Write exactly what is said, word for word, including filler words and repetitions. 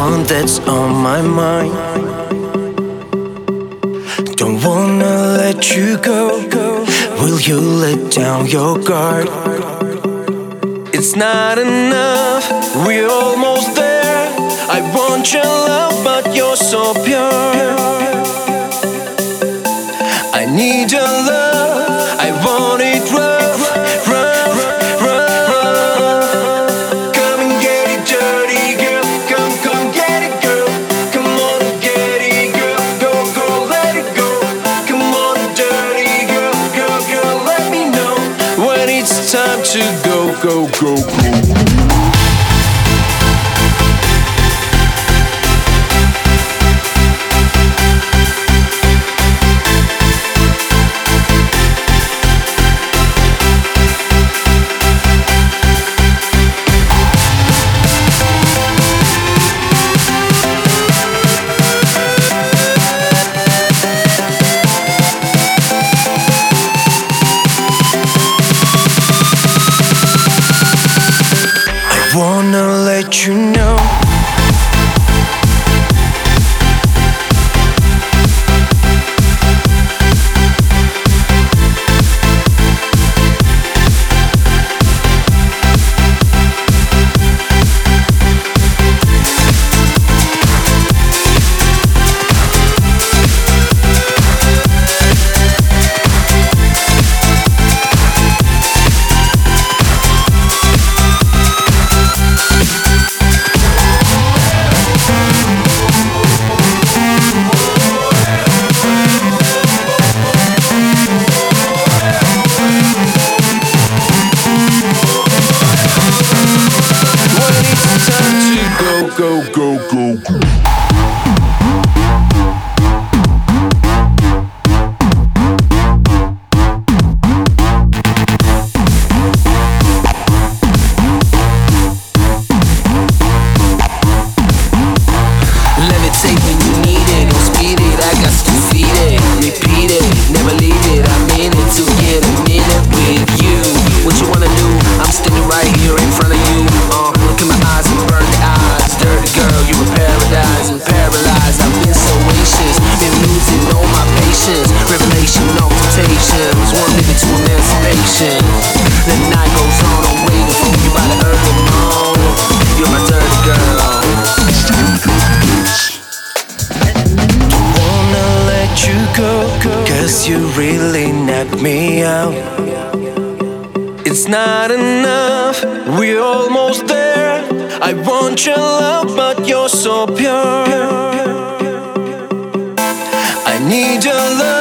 one that's on my mind. Don't wanna let you go. Will you let down your guard? It's not enough, we're almost there. I want your love, but you're so pure. I need your love, I want it rough, rough, rough. Come and get it dirty, girl. Come, come get it, girl. Come on and get it, girl. Go, go, let it go. Come on, dirty girl, girl, girl, let me know when it's time to go, go, go, go. Wanna let you know. Go, go, go, go. Levitate when you need it, don't speed it, I got to feed it, repeat it, never leave it, I mean it, to get a minute with you. What you wanna do? I'm standing right here in front of you. Uh, look in my eyes and burn the eyes. Dirty girl, you were paradise and paralyzed. I've been so anxious, been losing all my patience. Revelation, no temptations, one nigga to emancipation. The night goes on, I'm waiting for you by the early morning. You're my dirty girl. Don't wanna let you go, cause you really knock me out. It's not enough, we're almost there. I want your love, but you're so pure. I need your love.